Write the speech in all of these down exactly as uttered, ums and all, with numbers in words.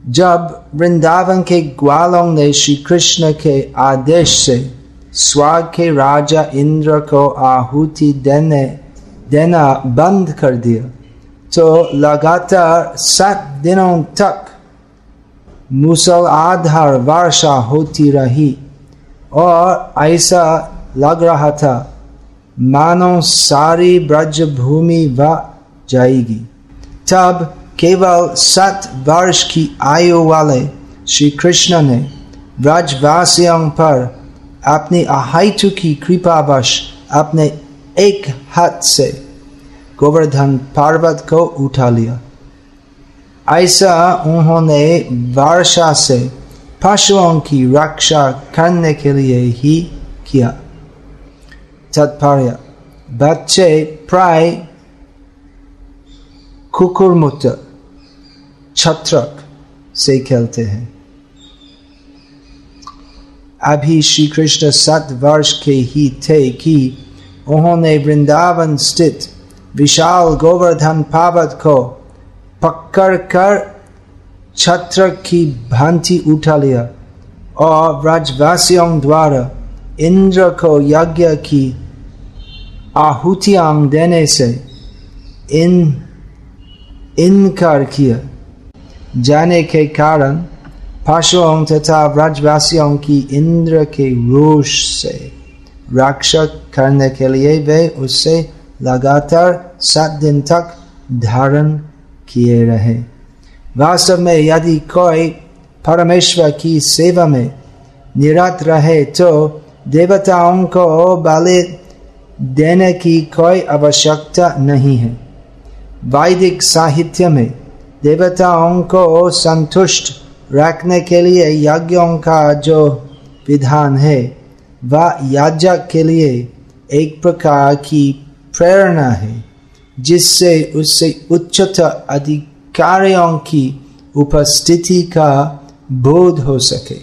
जब वृंदावन के ग्वालों ने श्री कृष्ण के आदेश से स्वर्ग के राजा इंद्र को आहुति देने देना बंद कर दिया, तो लगातार सात दिनों तक मूसलाधार वर्षा होती रही और ऐसा लग रहा था मानो सारी ब्रजभूमि बह जाएगी। तब केवल सात वर्ष की आयु वाले श्री कृष्ण ने ब्रजवासियों पर अपनी अहेतुकी कृपावश अपने एक हाथ से गोवर्धन पर्वत को उठा लिया। ऐसा उन्होंने वर्षा से पशुओं की रक्षा करने के लिए ही किया। तात्पर्य: बच्चे प्राय कुकुरमुक्त छत्रक से खेलते हैं। अभी श्री कृष्ण सात वर्ष के ही थे कि उन्होंने वृंदावन स्थित विशाल गोवर्धन पर्वत को पकड़कर छत्र की भांति उठा लिया और ब्रजवासियों द्वारा इंद्र को यज्ञ की आहुतियां देने से इन इनकार किया जाने के कारण पशुओं तथा ब्रजवासियों की इंद्र के रोष से रक्षा करने के लिए वे उससे लगातार सात दिन तक धारण किए रहे। वास्तव में यदि कोई परमेश्वर की सेवा में निरत रहे तो देवताओं को बलि देने की कोई आवश्यकता नहीं है। वैदिक साहित्य में देवताओं को संतुष्ट रखने के लिए यज्ञों का जो विधान है वह याजक के लिए एक प्रकार की प्रेरणा है, जिससे उससे उच्चतर अधिकारियों की उपस्थिति का बोध हो सके।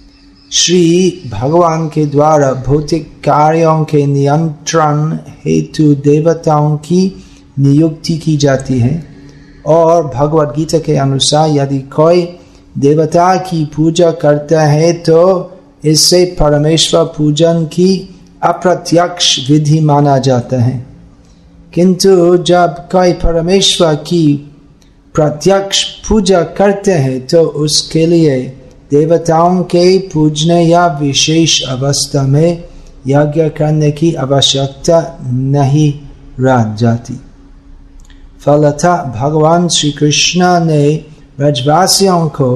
श्री भगवान के द्वारा भौतिक कार्यों के नियंत्रण हेतु देवताओं की नियुक्ति की जाती है और भगवद गीता के अनुसार यदि कोई देवता की पूजा करता है तो इससे परमेश्वर पूजन की अप्रत्यक्ष विधि माना जाता है। किंतु जब कोई परमेश्वर की प्रत्यक्ष पूजा करते हैं तो उसके लिए देवताओं के पूजने या विशेष अवस्था में यज्ञ करने की आवश्यकता नहीं रह जाती। फलतः भगवान श्री कृष्ण ने ब्रजवासियों को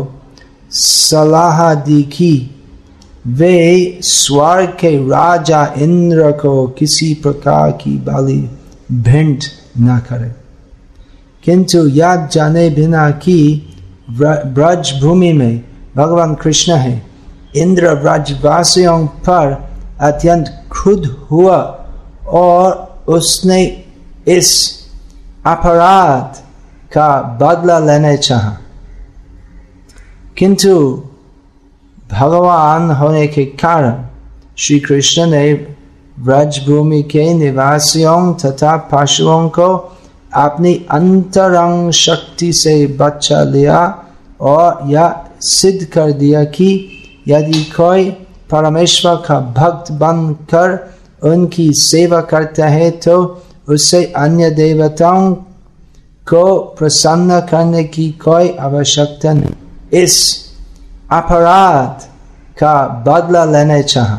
सलाह दी कि वे स्वर्ग के राजा इंद्र को किसी प्रकार की बलि भेंट न करें, किंतु याद जाने बिना कि ब्रज भूमि में भगवान कृष्ण है, इंद्र ब्रजवासियों पर अत्यंत क्रुद्ध हुआ और उसने इस अपराध का बदला लेने चाहा। किंतु भगवान होने के कारण श्री कृष्ण ने ब्रजभूमि के निवासियों तथा पशुओं को अपनी अंतरंग शक्ति से बचा लिया और यह सिद्ध कर दिया कि यदि कोई परमेश्वर का भक्त बनकर उनकी सेवा करता है तो उससे अन्य देवताओं को प्रसन्न करने की कोई आवश्यकता नहीं। इस अपराध का बदला लेने चाहा,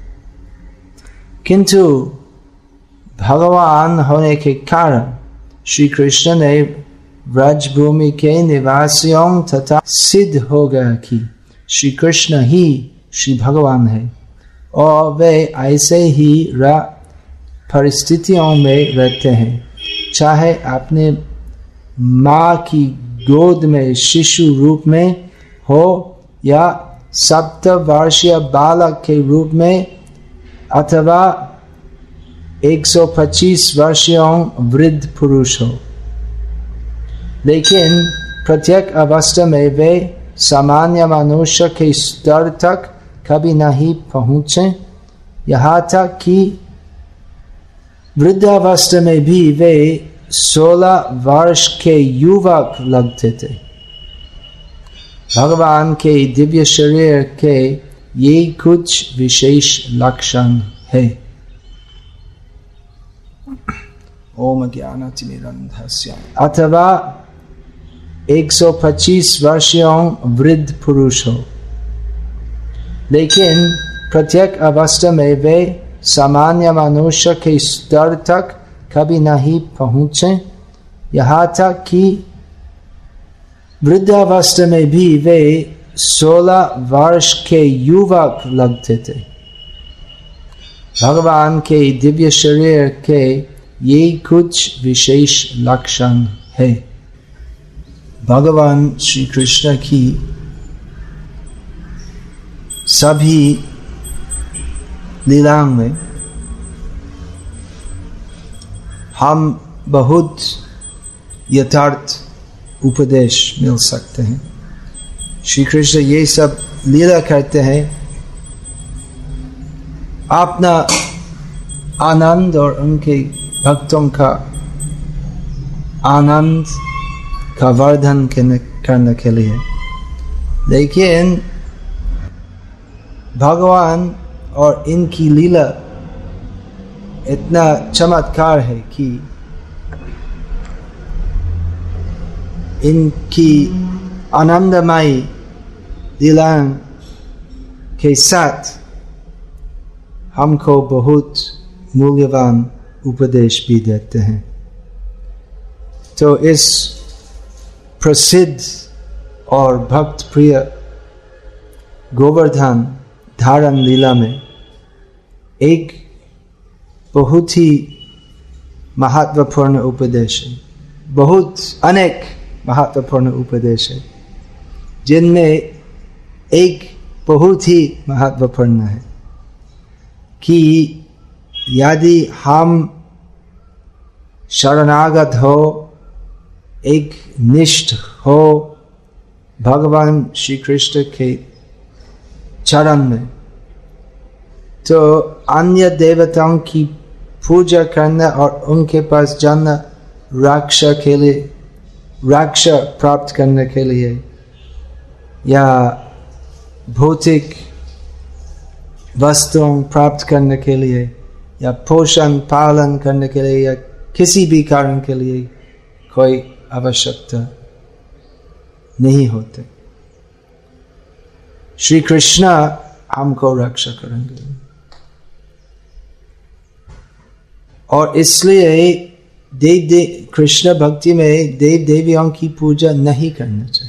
किंतु भगवान होने के कारण श्री कृष्ण ने ब्रजभूमि के निवासियों तथा सिद्ध हो गया कि श्री कृष्ण ही श्री भगवान है और वे ऐसे ही परिस्थितियों में रहते हैं, चाहे अपने माँ की गोद में शिशु रूप में हो या सप्त वर्षीय बालक के रूप में अथवा एक सौ पच्चीस वर्षीयों वृद्ध पुरुष हो। लेकिन प्रत्येक अवस्था में वे सामान्य मनुष्य के स्तर तक कभी नहीं पहुँचे, यहाँ तक कि वृद्धावस्था में भी वे सोलह वर्ष के युवक लगते थे। भगवान के दिव्य शरीर के ये कुछ विशेष लक्षण है। ओम ज्ञानतिमिरन्धस्य अथवा एक सौ पच्चीस वर्षीय वृद्ध पुरुष हो, लेकिन प्रत्येक अवस्था में वे सामान्य मनुष्य के स्तर तक कभी नहीं पहुंचे, यहाँ तक कि वृद्धावस्था में भी वे सोलह वर्ष के युवक लगते थे। भगवान के दिव्य शरीर के ये कुछ विशेष लक्षण है। भगवान श्री कृष्ण की सभी लीलाओं में हम बहुत यथार्थ उपदेश मिल सकते हैं। श्री कृष्ण ये सब लीला करते हैं अपना आनंद और उनके भक्तों का आनंद का वर्धन करने के लिए, लेकिन भगवान और इनकी लीला इतना चमत्कार है कि इनकी आनंदमयी लीलाओं के साथ हमको बहुत मूल्यवान उपदेश भी देते हैं। तो इस प्रसिद्ध और भक्त प्रिय गोवर्धन धारण लीला में एक बहुत ही महत्वपूर्ण उपदेश है। बहुत अनेक महत्वपूर्ण उपदेश है, जिनमें एक बहुत ही महत्वपूर्ण है कि यदि हम शरणागत हो, एक निष्ठ हो भगवान श्री कृष्ण के चरण में, तो अन्य देवताओं की पूजा करना और उनके पास जाना रक्षा के लिए, रक्षा प्राप्त करने के लिए, या भौतिक वस्तुओं प्राप्त करने के लिए, या पोषण पालन करने के लिए, या किसी भी कारण के लिए कोई आवश्यकता नहीं होते। श्री कृष्ण हमको रक्षा करेंगे और इसलिए देव देव कृष्ण भक्ति में देव देवियों की पूजा नहीं करना चाहिए।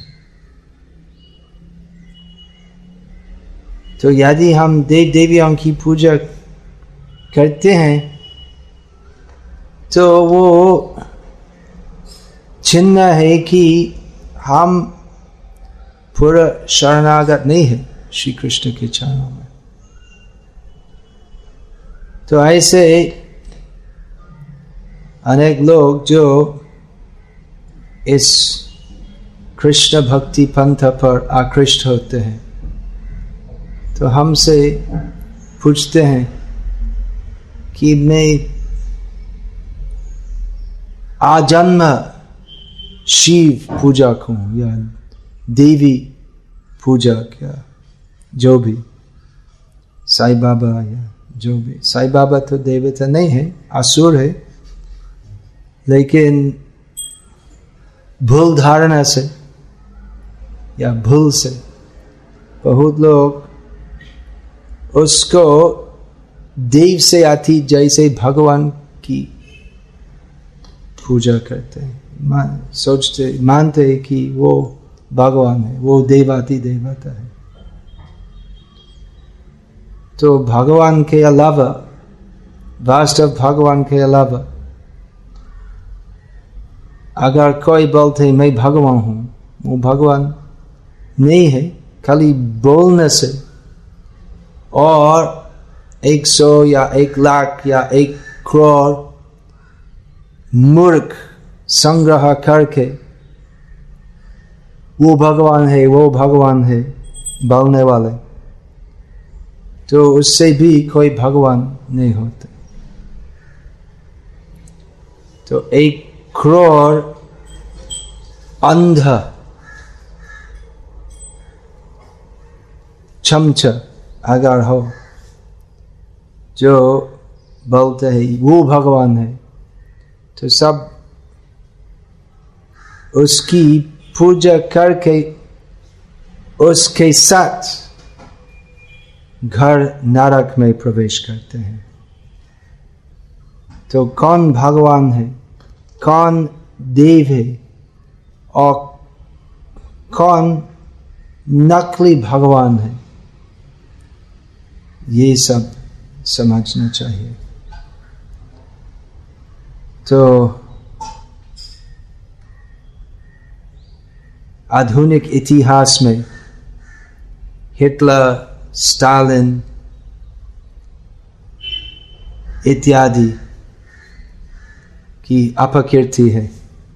तो यदि हम देव देवियों की पूजा करते हैं तो वो चिन्ह है कि हम पूरा शरणागत नहीं है श्री कृष्ण के चरणों में। तो ऐसे अनेक लोग जो इस कृष्ण भक्ति पंथ पर आकृष्ट होते हैं, तो हमसे पूछते हैं कि मैं आजन्म शिव पूजा हूँ या देवी पूजा, क्या जो भी साईं बाबा या जो भी। साईं बाबा तो देवता नहीं है, असुर है, लेकिन भूल धारणा से या भूल से बहुत लोग उसको देव से आती जैसे भगवान की पूजा करते हैं, मान सोचते मानते हैं कि वो भगवान है, वो देवाती देवता है। तो भगवान के अलावा, वास्तव भगवान के अलावा अगर कोई बोलते मैं भगवान हूं, वो भगवान नहीं है। खाली बोलने से और एक सौ या एक लाख या एक करोड़ मूर्ख संग्रह करके वो भगवान है, वो भगवान है बोलने वाले, तो उससे भी कोई भगवान नहीं होता। तो एक करोड़ अंध चमचा अगर हो जो बोलते हैं वो भगवान है, तो सब उसकी पूजा करके उसके साथ घर नरक में प्रवेश करते हैं। तो कौन भगवान है, कौन देव है और कौन नकली भगवान है, ये सब समझना चाहिए। तो आधुनिक इतिहास में हिटलर, स्टालिन इत्यादि की अपकीर्ति है,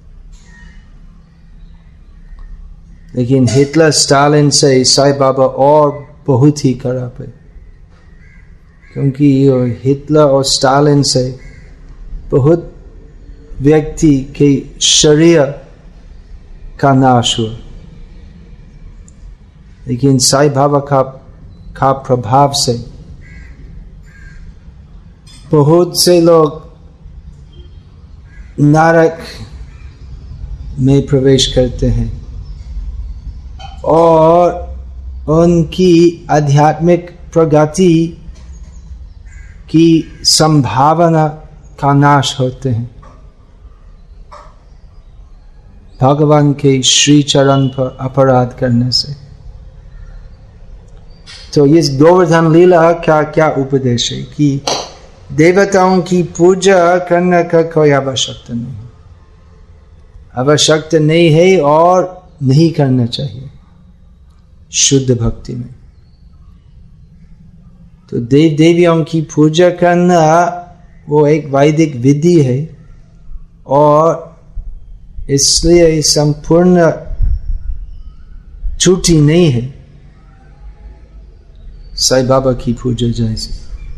लेकिन हिटलर स्टालिन से साईं बाबा और बहुत ही खराब है, क्योंकि हिटलर और स्टालिन से बहुत व्यक्ति के शरीर का नाश हुआ, लेकिन साईं बाबा का का प्रभाव से बहुत से लोग नरक में प्रवेश करते हैं और उनकी आध्यात्मिक प्रगति की संभावना का नाश होते हैं भगवान के श्री चरण पर अपराध करने से। तो इस गोवर्धन लीला का क्या उपदेश है कि देवताओं की पूजा करने का कोई आवश्यकता नहीं है, आवश्यकता नहीं है और नहीं करना चाहिए शुद्ध भक्ति में। तो देव देवियों की पूजा करना वो एक वैदिक विधि है और इसलिए संपूर्ण छुट्टी नहीं है साईं बाबा की पूजा जैसे।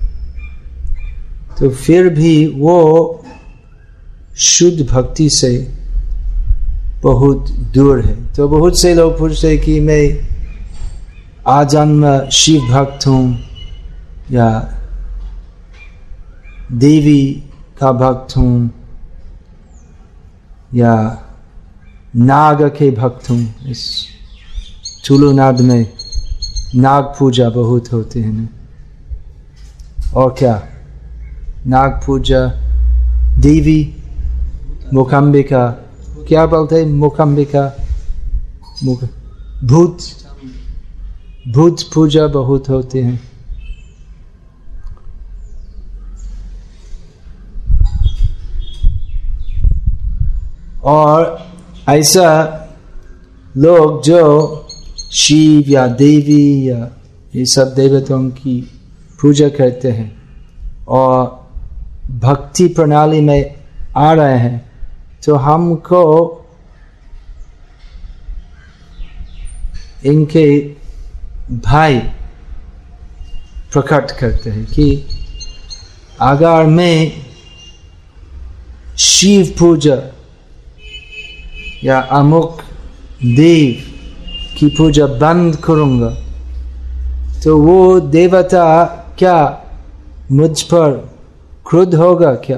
तो फिर भी वो शुद्ध भक्ति से बहुत दूर है। तो बहुत से लोग पूछते कि मैं आजन्म शिव भक्त हूँ या देवी का भक्त हूँ या नाग के भक्त हूँ। इस तुलुनाद में नाग पूजा बहुत होते हैं ना, और क्या नाग पूजा, देवी मुकाम्बिका, क्या बोलते हैं मुकाम्बिका, मुक भूत भूत पूजा बहुत होते हैं। और ऐसा लोग जो शिव या देवी या ये सब देवताओं की पूजा करते हैं और भक्ति प्रणाली में आ रहे हैं, तो हमको इनके भाई प्रकट करते हैं कि अगर मैं शिव पूजा या अमुक देव की पूजा बंद करूंगा तो वो देवता क्या मुझ पर क्रोध होगा क्या?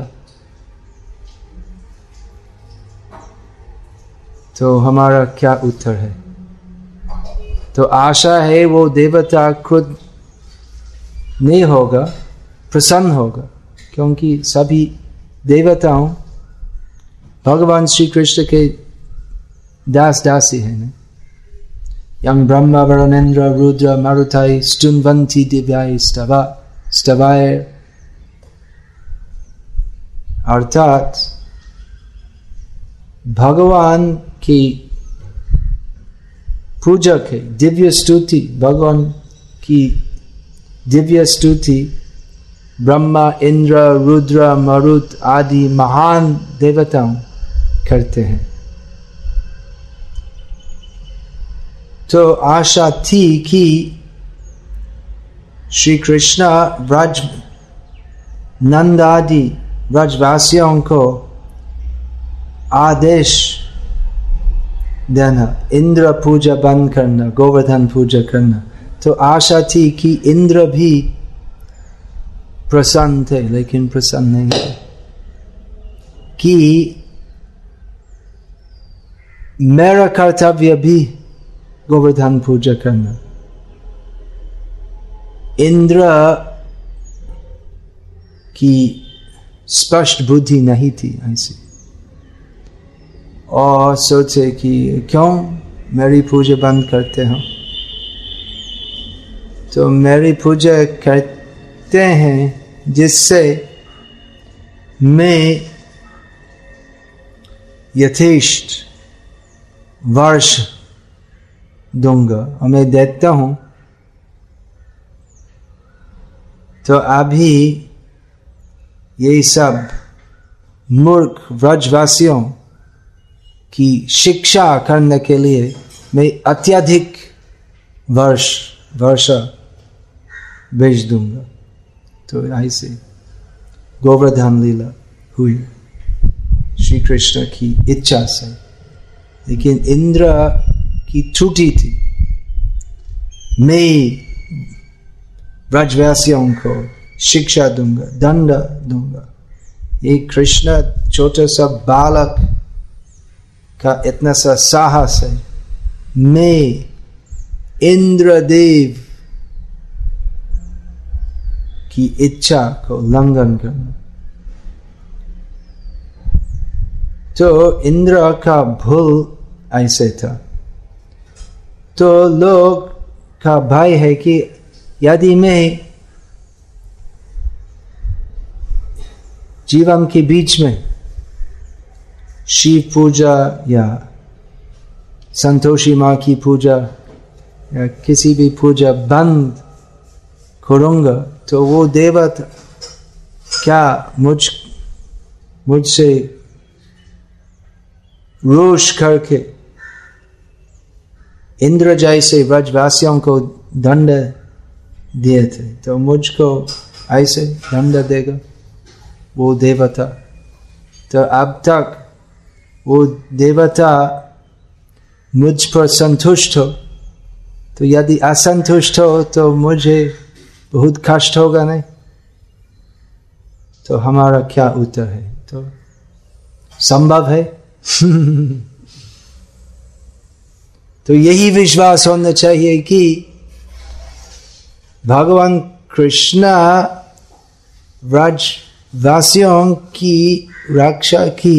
तो हमारा क्या उत्तर है? तो आशा है वो देवता खुद नहीं होगा, प्रसन्न होगा, क्योंकि सभी देवताओं भगवान श्री कृष्ण के दास दासी है ना। यं ब्रह्मा वरुणेन्द्र रुद्र मरुताई स्तुन्वन्ति दिव्याय स्तवा स्तवाय, अर्थात भगवान की पूजक है, दिव्य स्तुति, भगवान की दिव्य स्तुति ब्रह्मा इंद्र रुद्र मरुत आदि महान देवताओं करते हैं। तो आशा थी कि श्री कृष्ण ब्रज नंद आदि ब्रजवासियों को आदेश देना इंद्र पूजा बंद करना, गोवर्धन पूजा करना, तो आशा थी कि इंद्र भी प्रसन्न थे, लेकिन प्रसन्न नहीं थे कि मेरा कर्तव्य भी गोवर्धन पूजा करना। इंद्र की स्पष्ट बुद्धि नहीं थी ऐसी, और सोचे कि क्यों मेरी पूजा बंद करते हो, तो मेरी पूजा करते हैं जिससे मैं यथेष्ट वर्ष दूंगा और मैं देता हूं। तो अभी ये सब मूर्ख व्रजवासियों की शिक्षा करने के लिए मैं अत्यधिक वर्ष वर्षा भेज दूंगा। तो ऐसे गोवर्धन लीला हुई श्री कृष्ण की इच्छा से, लेकिन इंद्र की त्रुटि थी। मैं ब्रजवासियों को शिक्षा दूंगा, दंड दूंगा। ये कृष्ण छोटा सा बालक का इतना सा साहस है, मैं इंद्रदेव की इच्छा को उल्लंघन करना। तो इंद्र का भूल ऐसे था। तो लोग का भय है कि यदि मैं जीवन के बीच में शिव पूजा या संतोषी माँ की पूजा या किसी भी पूजा बंद करूंगा, तो वो देवता क्या मुझ मुझसे रोष करके इंद्र जैसे ब्रजवासियों को दंड दिए थे, तो मुझको ऐसे दंड देगा वो देवता। तो अब तक वो देवता मुझ पर संतुष्ट हो, तो यदि असंतुष्ट हो तो मुझे बहुत कष्ट होगा नहीं। तो हमारा क्या उत्तर है? तो संभव है तो यही विश्वास होना चाहिए कि भगवान कृष्ण व्रजवासियों की रक्षा की,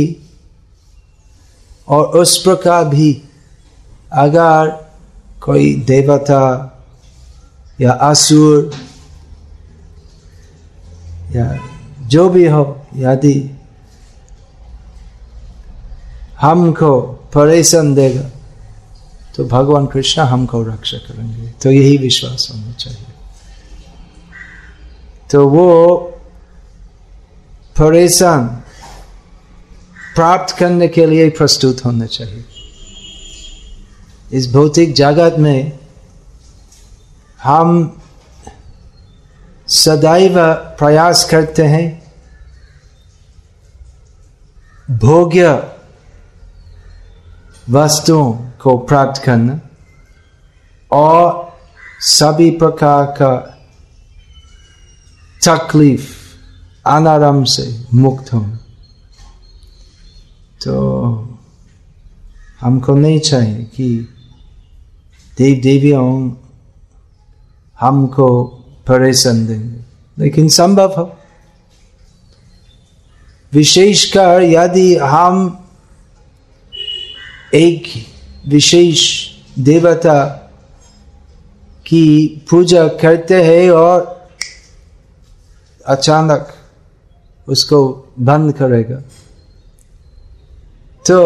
और उस प्रकार भी अगर कोई देवता या असुर या जो भी हो, यदि हमको परेशान देगा तो भगवान कृष्ण हमको रक्षा करेंगे। तो यही विश्वास होना चाहिए। तो वो परेशान प्राप्त करने के लिए प्रस्तुत होना चाहिए। इस भौतिक जगत में हम सदैव प्रयास करते हैं भोग्य वस्तुओं को प्राप्त करना और सभी प्रकार का तकलीफ अनाराम से मुक्त होना। तो हमको नहीं चाहिए कि देव देवियों हमको परेशान देंगे, लेकिन संभव हो। विशेषकर यदि हम एक विशेष देवता की पूजा करते हैं और अचानक उसको बंद करेगा, तो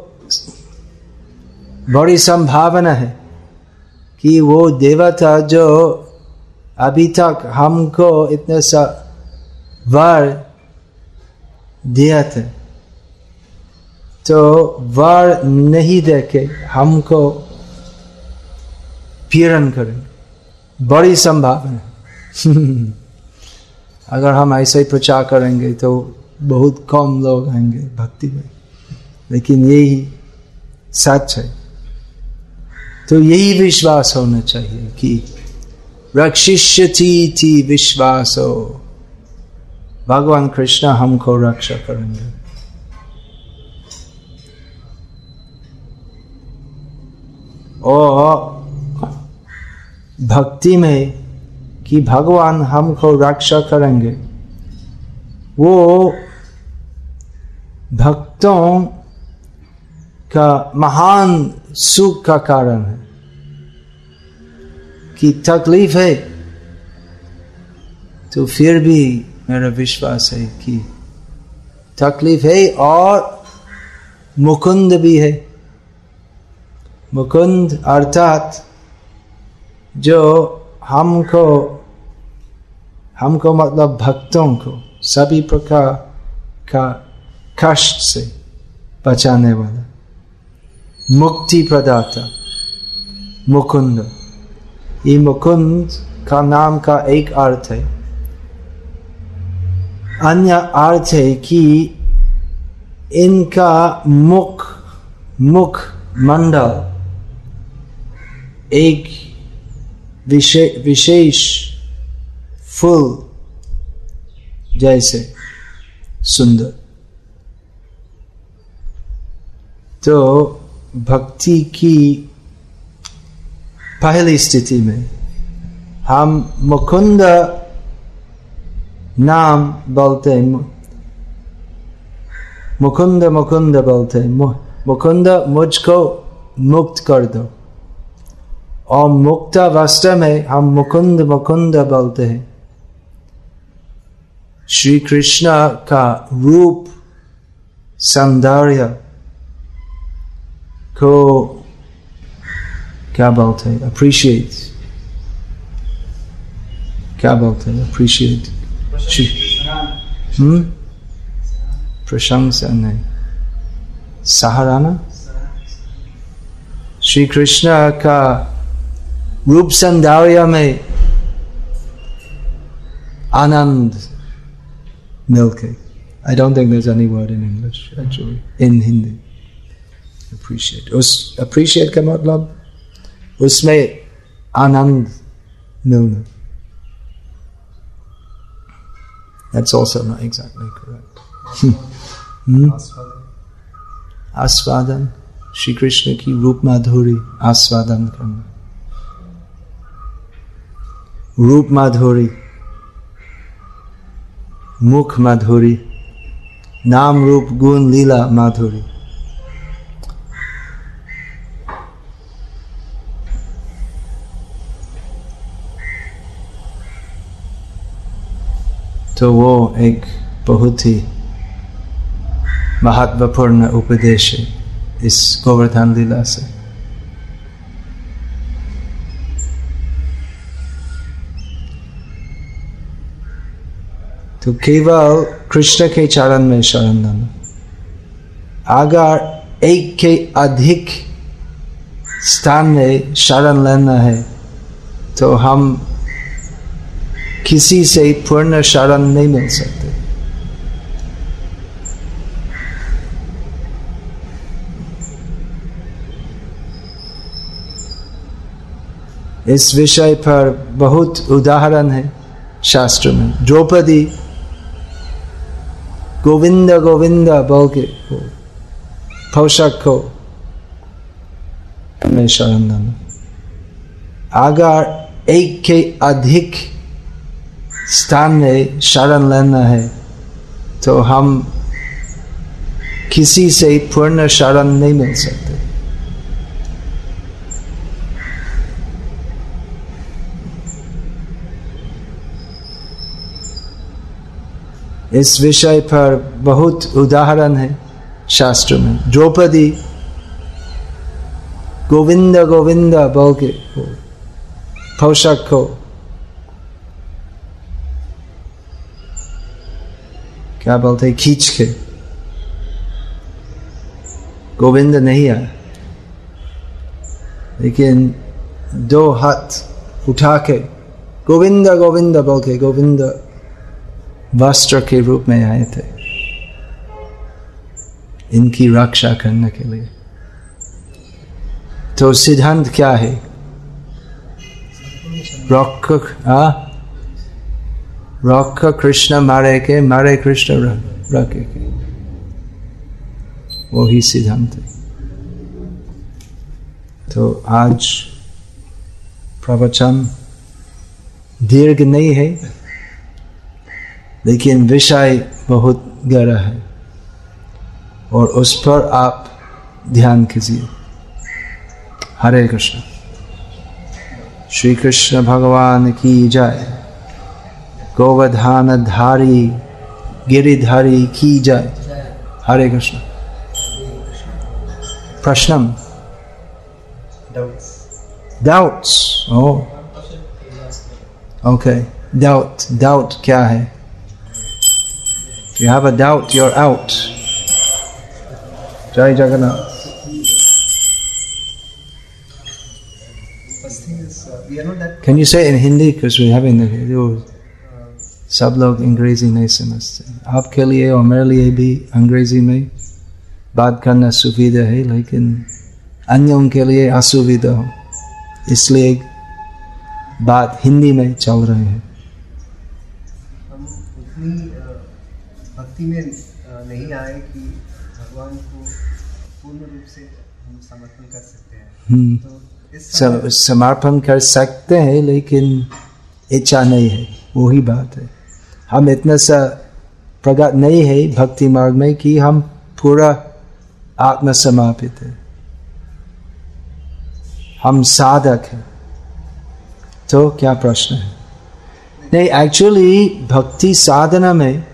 बड़ी संभावना है कि वो देवता जो अभी तक हमको इतने सा वर दिया था, तो वर नहीं देके हमको पीड़न करेंगे। बड़ी संभावना है अगर हम ऐसे ही प्रचार करेंगे तो बहुत कम लोग आएंगे भक्ति में, लेकिन यही सच है। तो यही विश्वास होना चाहिए कि रक्षिष्यति इति विश्वासो। भगवान कृष्ण हमको रक्षा करेंगे। और भक्ति में कि भगवान हमको रक्षा करेंगे, वो भक्तों का महान सुख का कारण है। कि तकलीफ है तो फिर भी मेरा विश्वास है कि तकलीफ है और मुकुंद भी है। मुकुंद अर्थात जो हमको हमको मतलब भक्तों को सभी प्रकार का कष्ट से बचाने वाला, मुक्ति प्रदाता मुकुंद। ये मुकुंद का नाम का एक अर्थ है। अन्य अर्थ है कि इनका मुख मुख मंडल एक विशेष विशेष फूल जैसे सुंदर। तो भक्ति की पहली स्थिति में हम मुकुंद नाम बोलते, मुकुंद मुकुंद बोलते, मुकुंद मुझको मुक्त कर दो। और मुक्त अवस्था में हम मुकुंद मुकुंद बोलते हैं। श्री कृष्ण का रूप सौंदर्य को क्या बोलते हैं? अप्रिशिएट। क्या बोलते हैं? अप्रिशिएट। हम्म प्रशंसा नहीं, सराहना। श्री कृष्ण का रूप सौंदर्य में आनंद मिलके। I don't think there's any word in English actually, in Hindi. Appreciate. उस appreciate का मतलब उसमें आनंद मिलना। That's also not exactly correct. hmm? आस्वादन, श्री कृष्ण की रूप माधुरी आस्वादन करना। रूप माधुरी, मुख माधुरी, नाम रूप गुण लीला माधुरी। तो वो एक बहुत ही महत्वपूर्ण उपदेश है इस गोवर्धन लीला से। तो केवल कृष्ण के चरण में शरण लेना। अगर एक के अधिक स्थान में शरण लेना है तो हम किसी से पूर्ण शरण नहीं मिल सकते। इस विषय पर बहुत उदाहरण है शास्त्र में। द्रौपदी गोविंद गोविंद बोल के पोषक को में शरण लेना। अगर एक के अधिक स्थान में शरण लेना है तो हम किसी से पूर्ण शरण नहीं मिल सकते। इस विषय पर बहुत उदाहरण है शास्त्र में। द्रौपदी गोविंद गोविंद बोल के पोषक को क्या बोलते हैं, खींच के, गोविंद नहीं आया, लेकिन दो हाथ उठा के गोविंद गोविंद बोल के गोविंद वस्त्र के रूप में आए थे इनकी रक्षा करने के लिए। तो सिद्धांत क्या है? रॉक हाँ रॉक कृष्ण मारे के मारे कृष्ण रखे के, वो ही सिद्धांत है। तो आज प्रवचन दीर्घ नहीं है, लेकिन विषय बहुत गहरा है और उस पर आप ध्यान कीजिए। हरे कृष्ण। श्री कृष्ण भगवान की जय। गोवर्धन धारी गिरिधारी की जय। हरे कृष्ण। प्रश्न doubts. Oh okay, doubt doubt क्या है? If you have a doubt, you're out. Jai Jagannath. First thing is, uh, we are not that. Can you say it in Hindi? Because we're having the video. सब लोग अंग्रेजी नहीं समझते। आपके लिए और मेरे लिए भी अंग्रेजी में बात करना सुविधा है, लेकिन अन्यों के लिए असुविधा हो, इसलिए बात हिंदी में चल रही है। हम उतनी भक्ति में नहीं आए कि भगवान को पूर्ण रूप से हम समर्पण कर सकते हैं। तो इस सम, समर्पण कर सकते हैं, लेकिन इच्छा नहीं है, वही बात है। हम इतना सा प्रगत नहीं है भक्ति मार्ग में कि हम पूरा आत्मसमर्पित है। हम साधक हैं। तो क्या प्रश्न है? नहीं, एक्चुअली भक्ति साधना में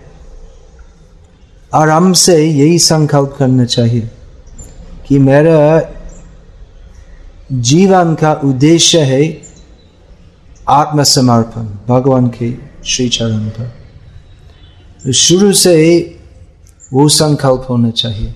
आराम से यही संकल्प करना चाहिए कि मेरा जीवन का उद्देश्य है आत्मसमर्पण भगवान के श्री चरण पर। तो शुरू से वो संकल्प होना चाहिए।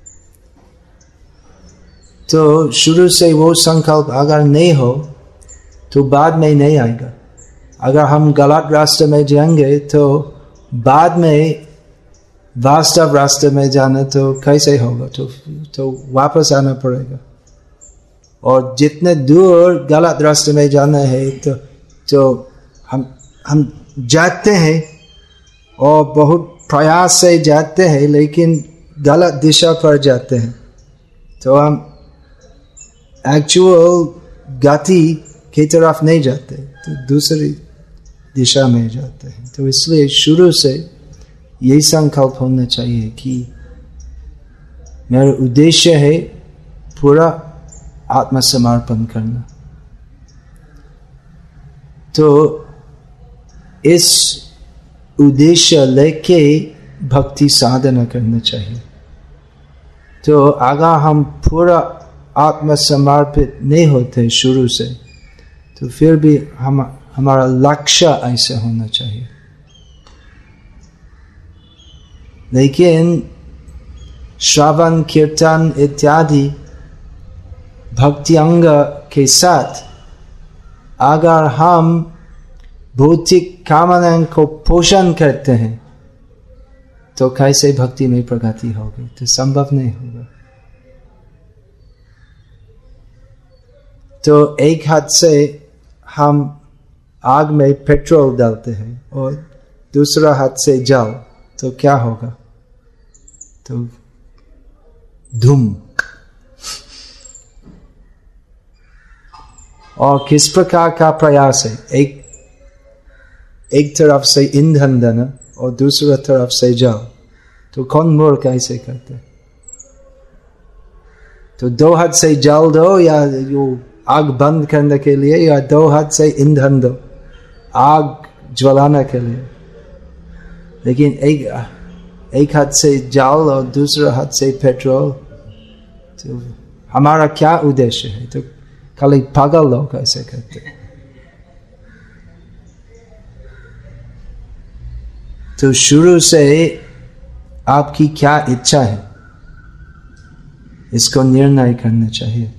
तो शुरू से वो संकल्प अगर नहीं हो तो बाद में नहीं आएगा। अगर हम गलत रास्ते में जाएंगे तो बाद में वास्तव रास्ते में जाना तो कैसे होगा? तो तो वापस आना पड़ेगा। और जितने दूर गलत रास्ते में जाना है तो तो हम हम जाते हैं और बहुत प्रयास से जाते हैं, लेकिन गलत दिशा पर जाते हैं, तो हम एक्चुअल गति की तरफ नहीं जाते, तो दूसरी दिशा में जाते हैं। तो इसलिए शुरू से यही संकल्प होना चाहिए कि मेरा उद्देश्य है पूरा आत्मसमर्पण करना। तो इस उद्देश्य लेके भक्ति साधना करना चाहिए। तो अगर हम पूरा आत्मसमर्पित नहीं होते शुरू से, तो फिर भी हम हमारा लक्ष्य ऐसे होना चाहिए। लेकिन श्रवण कीर्तन इत्यादि भक्ति अंग के साथ अगर हम भौतिक कामना को पोषण करते हैं तो कैसे भक्ति में प्रगति होगी? तो संभव नहीं होगा। तो एक हाथ से हम आग में पेट्रोल डालते हैं और दूसरा हाथ से जल, तो क्या होगा? तो धूम। और किस प्रकार का प्रयास है? एक एक तरफ से ईंधन देना और दूसरा तरफ से जल, तो कौन मूर्ख ऐसे करते? तो दो हाथ से जल दो या यो आग बंद करने के लिए, या दो हाथ से ईंधन दो आग ज्वलाने के लिए। लेकिन एक एक हाथ से जल और दूसरा हाथ से पेट्रोल, तो हमारा क्या उद्देश्य है? तो खाली पागल लोग ऐसे करते। तो शुरू से आपकी क्या इच्छा है, इसको निर्णय करना चाहिए।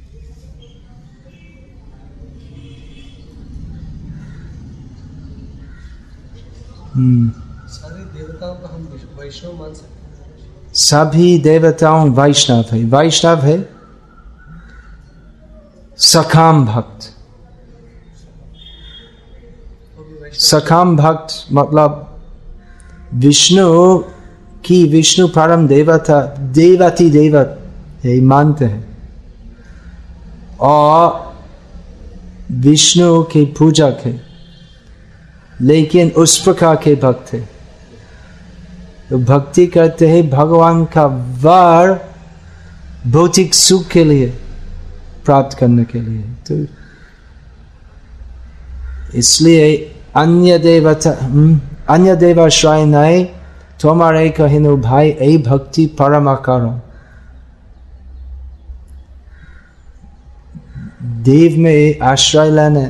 हम्म सारे देवताओं का हम वैष्णव मान सकते हैं? सभी देवताओं वैष्णव है। वैष्णव है सकाम भक्त, सखाम भक्त मतलब विष्णु की विष्णु परम देवता देवती देवत ये मानते हैं और विष्णु के पूजक है, लेकिन उस प्रकार के भक्त है तो भक्ति करते हैं भगवान का वर भौतिक सुख के लिए प्राप्त करने के लिए। तो इसलिए अन्य देवता अन्य देवाश्रय नहीं तुम्हारे कहिनु भाई ए भक्ति परम करो। देव में आश्रय लेने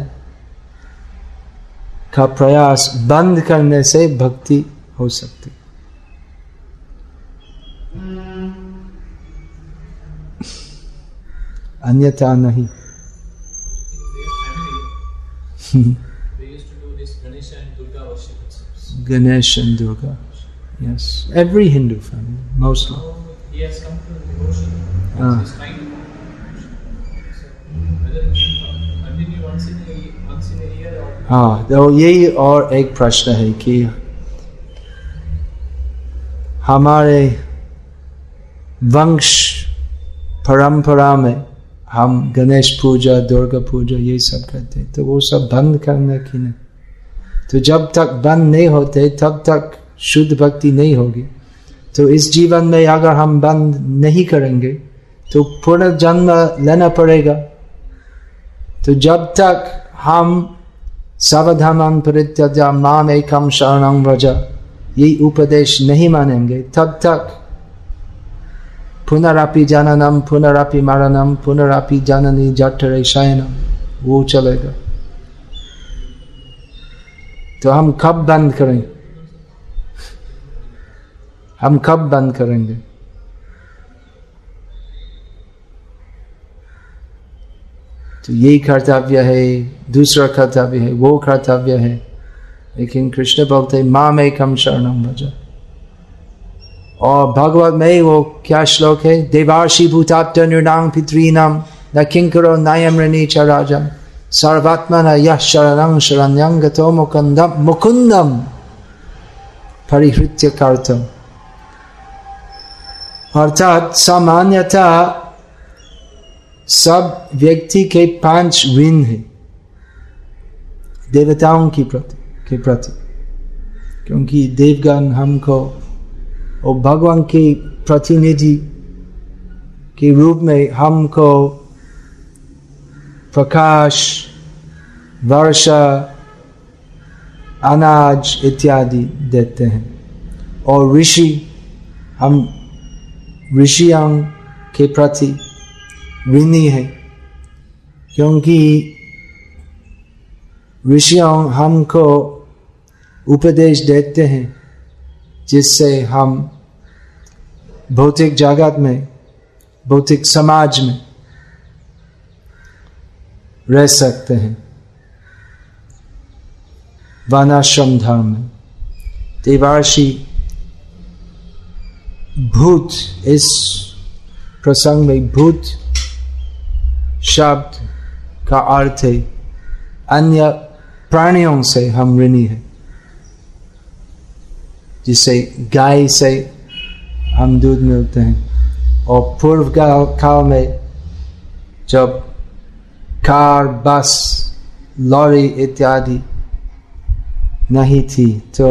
का प्रयास बंद करने से भक्ति हो सकती, अन्यथा नहीं। Ganesh and Durga, yes, every Hindu family, mostly. He has come to devotion. Ah. He's trying to whether he should continue once in a once in a year or. हाँ, तो यही और एक प्रश्न है कि हमारे वंश परंपरा में हम गणेश पूजा दुर्गा पूजा ये सब करते हैं, तो वो सब बंद करने की नहीं। तो जब तक बंद नहीं होते तब तक शुद्ध भक्ति नहीं होगी। तो इस जीवन में अगर हम बंद नहीं करेंगे तो पुनर्जन्म लेना पड़ेगा। तो जब तक हम सर्वधर्मान् परित्यज्य माम एकम शरणं व्रज ये उपदेश नहीं मानेंगे तब तक पुनरापि जननम पुनरापि मरणम पुनरापि जननी जठरे शयनम वो चलेगा। तो हम कब बंद करेंगे हम कब बंद करेंगे? तो यही कर्तव्य है, दूसरा कर्तव्य है, वो कर्तव्य है, लेकिन कृष्ण बोलते माम एकम शरणं व्रज। और भगवत में वो क्या श्लोक है? देवार्षि भूताप्त नृणां पितॄणां न किंकरो नायमृणी च राजम् सर्वात्मना यः शरणं शरण्यं गतो मुकुन्दं मुकुन्दं परिहृत्य कर्तुम्। अर्थात सामान्यतः सब व्यक्ति के पांच ऋण है देवताओं की प्रति के प्रति, क्योंकि देवगण हमको और भगवान के प्रतिनिधि के रूप में हमको प्रकाश, वर्षा, अनाज इत्यादि देते हैं। और ऋषि हम ऋषियों के प्रति ऋणी है, क्योंकि ऋषियों हमको उपदेश देते हैं जिससे हम भौतिक जगत में भौतिक समाज में रह सकते हैं, वर्णाश्रम धर्म में। देवार्षि भूत, इस प्रसंग में भूत शब्द का अर्थ है अन्य प्राणियों से हम ऋणी हैं। जिसे गाय से हम दूध मिलते हैं, और पूर्व काल में जब कार, बस, लॉरी इत्यादि नहीं थी तो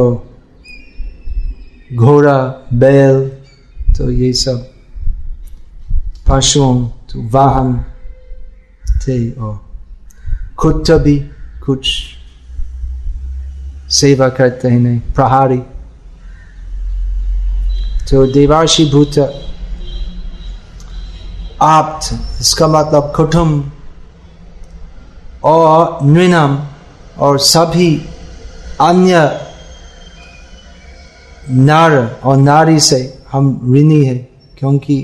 घोड़ा, बैल, तो ये सब पशुओं तो वाहन थे। और खुद भी कुछ सेवा करते हैं नहीं, प्रहारी। तो देवार्षि भूत आप्त, इसका मतलब कुटुंब, और नृणम और सभी अन्य नर और नारी से हम ऋणी है, क्योंकि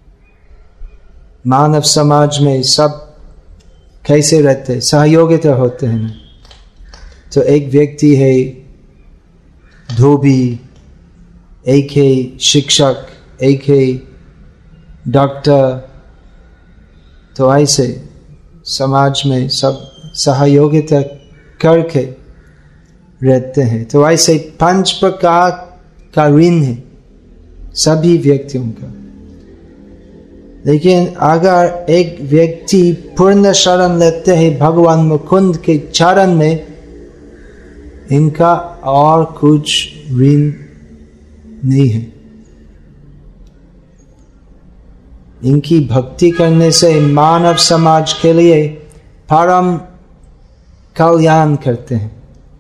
मानव समाज में सब कैसे रहते, सहयोगिता होते हैं। तो एक व्यक्ति है धोबी, एक है शिक्षक, एक है डॉक्टर। तो ऐसे समाज में सब सहयोगिता करके रहते हैं। तो ऐसे पांच प्रकार का ऋण है सभी व्यक्तियों का। लेकिन अगर एक व्यक्ति पूर्ण शरण लेते हैं भगवान मुकुंद के चरण में, इनका और कुछ ऋण नहीं है। इनकी भक्ति करने से मानव समाज के लिए परम कल्याण करते हैं।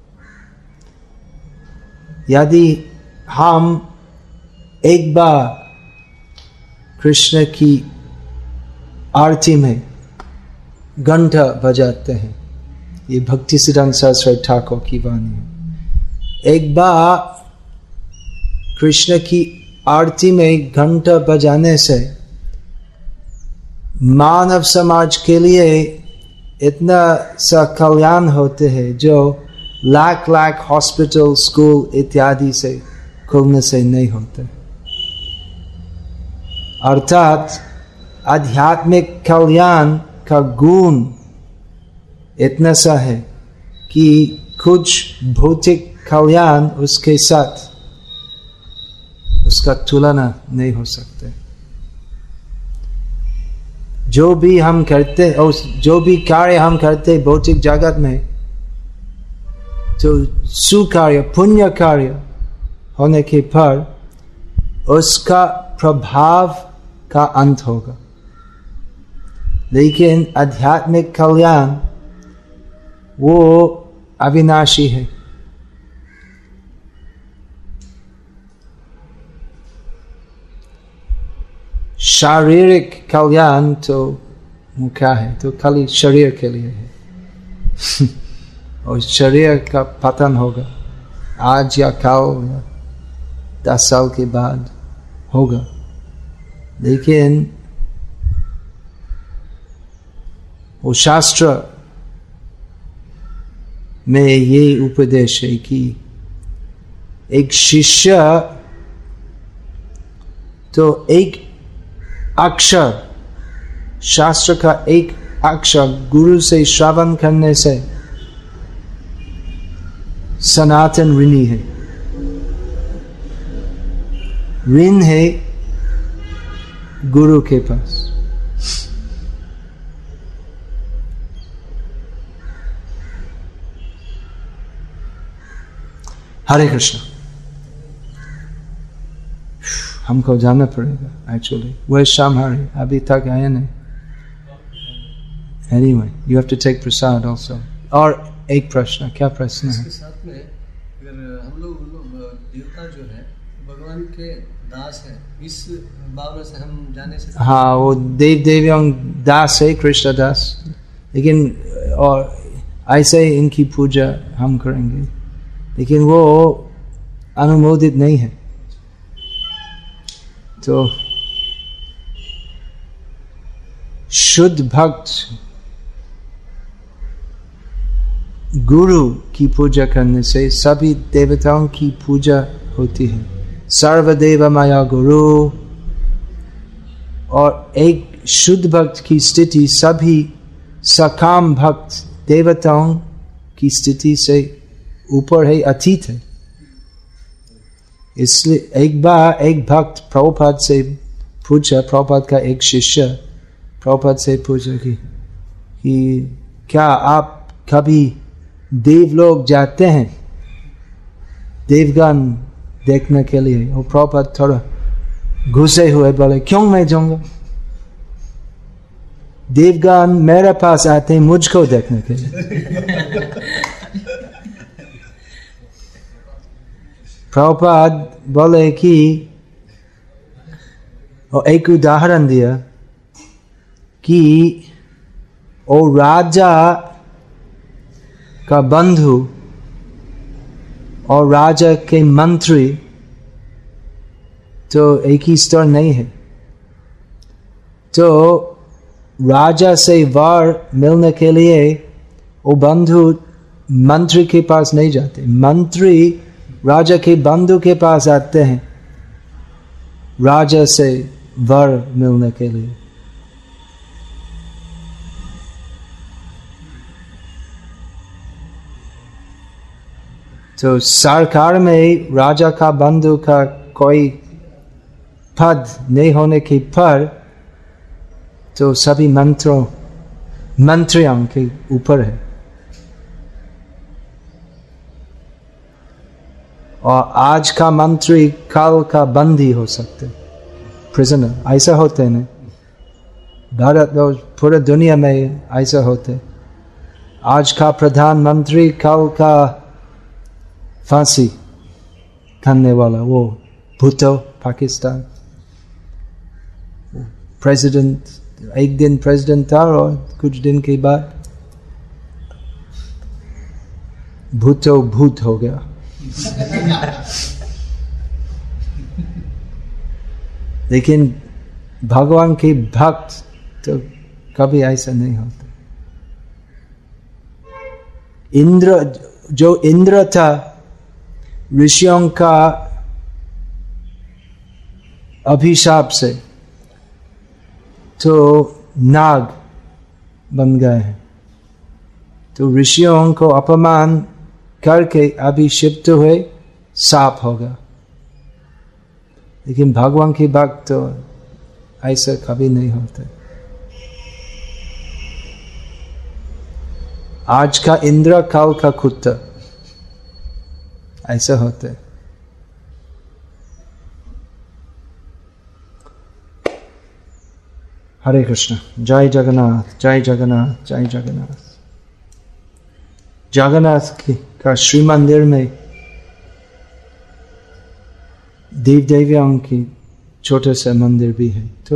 यदि हम एक बार कृष्ण की आरती में घंटा बजाते हैं, ये भक्ति सिद्धांत सरस्वती ठाकुर की वाणी है, एक बार कृष्ण की आरती में घंटा बजाने से मानव समाज के लिए इतना सा कल्याण होते हैं जो लाख लाख हॉस्पिटल, स्कूल इत्यादि से खुलने से नहीं होते। अर्थात आध्यात्मिक कल्याण का गुण इतना सा है कि कुछ भौतिक कल्याण उसके साथ उसका तुलना नहीं हो सकते। जो भी हम करते और जो भी कार्य हम करते भौतिक जगत में, तो सुकार्य पुण्य कार्य होने के पर उसका प्रभाव का अंत होगा। लेकिन आध्यात्मिक कल्याण वो अविनाशी है। शारीरिक कल्याण तो क्या है, तो खाली शरीर के लिए है और शरीर का पतन होगा, आज या कल या दस साल के बाद होगा। लेकिन वो शास्त्र में ये उपदेश है कि एक शिष्य तो एक अक्षर, शास्त्र का एक अक्षर गुरु से श्रवण करने से सनातन ऋणी है। ऋण है गुरु के पास। हरे कृष्ण। हमको जाना पड़ेगा एक्चुअली। वह शाम हरे अभी तक आया नहीं। Anyway, you have to take prasad also. और एक प्रश्न, क्या प्रश्न है? इसके साथ में अगर हम लोग देवता जो है भगवान के दास है, इस भावना से हम जाने से, हाँ, वो देव देवियों दास है, कृष्ण दास। लेकिन और ऐसे इनकी पूजा हम करेंगे, लेकिन वो अनुमोदित नहीं है। तो शुद्ध भक्त गुरु की पूजा करने से सभी देवताओं की पूजा होती है। सर्वदेव माया गुरु। और एक शुद्ध भक्त की स्थिति सभी सकाम भक्त देवताओं की स्थिति से ऊपर है, अतीत है। इसलिए एक बार एक भक्त प्रभुपाद से पूछा, प्रभुपाद का एक शिष्य प्रभुपाद से पूछा कि, कि क्या आप कभी देवलोक जाते हैं देवगण देखने के लिए? और प्रभुपाद थोड़ा घुसे हुए बोले, क्यों मैं जाऊंगा? देवगण मेरे पास आते हैं मुझको देखने के लिए। प्रभुपाद बोले कि, और एक उदाहरण दिया कि ओ राजा का बंधु और राजा के मंत्री तो एक ही स्तर नहीं है। तो राजा से वर मिलने के लिए वो बंधु मंत्री के पास नहीं जाते, मंत्री राजा के बंधु के पास आते हैं राजा से वर मिलने के लिए। तो सरकार में राजा का बंधु का कोई पद नहीं होने के पर तो सभी मंत्रों मंत्रियों के ऊपर है। और आज का मंत्री कल का बंदी हो सकते, प्रिजनर, ऐसा होते हैं। भारत और पूरे दुनिया में ऐसा होते। आज का प्रधानमंत्री कल का फांसी खाने वाला, वो भुट्टो पाकिस्तान, प्रेसिडेंट एक दिन प्रेसिडेंट था और कुछ दिन के बाद भुट्टो भूत हो गया। लेकिन भगवान के भक्त तो कभी ऐसा नहीं होता। इंद्र, जो इंद्र था, ऋषियों का अभिशाप से तो नाग बन गए हैं। तो ऋषियों को अपमान करके अभिषिप्त हुए सांप होगा। लेकिन भगवान की भक्त तो ऐसा कभी नहीं होता। आज का इंद्र कल का कुत्ता, ऐसा होता है। हरे कृष्ण। जय जगन्नाथ, जय जगन्नाथ, जय जगन्नाथ। जगन्नाथ की का श्री मंदिर में देव देवियों की छोटे से मंदिर भी है, तो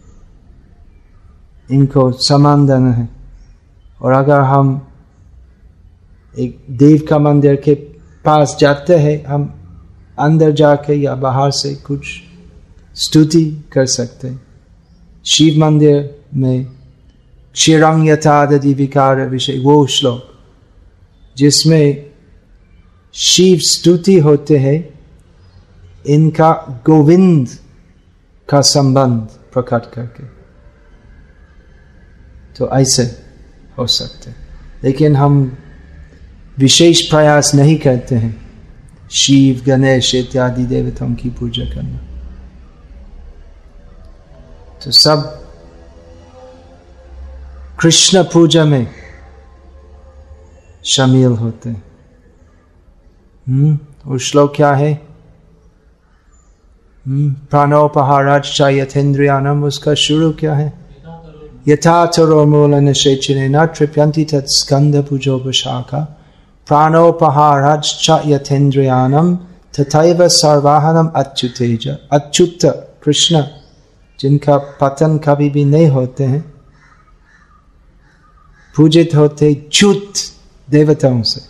इनको सम्मान देना है। और अगर हम एक देव का मंदिर के पास जाते हैं, हम अंदर जाके या बाहर से कुछ स्तुति कर सकते हैं। शिव मंदिर में क्षीरं यथा दधि विकार विषय, वो श्लोक जिसमें शिव स्तुति होते हैं, इनका गोविंद का संबंध प्रकट करके, तो ऐसे हो सकते। लेकिन हम विशेष प्रयास नहीं करते हैं शिव, गणेश इत्यादि देवताओं की पूजा करना। तो सब कृष्ण पूजा में शामिल होते हैं। हम्म और श्लोक क्या है? हम्म प्राणोपहाराच यथेन्द्रियानम, उसका शुरू क्या है? यथा तरो मूल निषेचनेन तृप्यन्ति तत्स्कंद पूजोपशाखा प्राणोपहाराच यथेन्द्रियानम तथैव सर्वाहनम अच्युतेज। अच्युत कृष्ण, जिनका पतन कभी भी नहीं होते हैं, पूजित होते च्युत देवताओं से।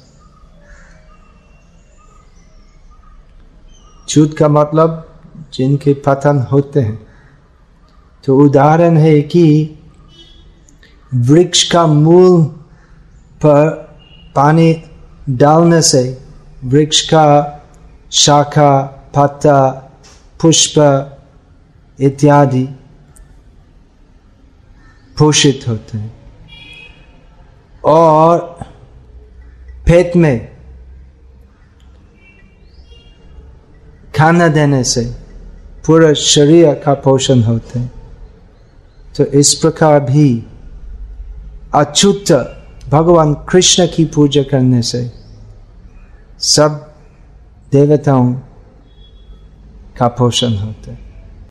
च्युत का मतलब जिनके पतन होते हैं। तो उदाहरण है कि वृक्ष का मूल पर पानी डालने से वृक्ष का शाखा, पत्ता, पुष्प इत्यादि पोषित होते हैं। और पेट में खाना देने से पूरा शरीर का पोषण होते हैं। तो इस प्रकार भी अच्युत भगवान कृष्ण की पूजा करने से सब देवताओं का पोषण होता है।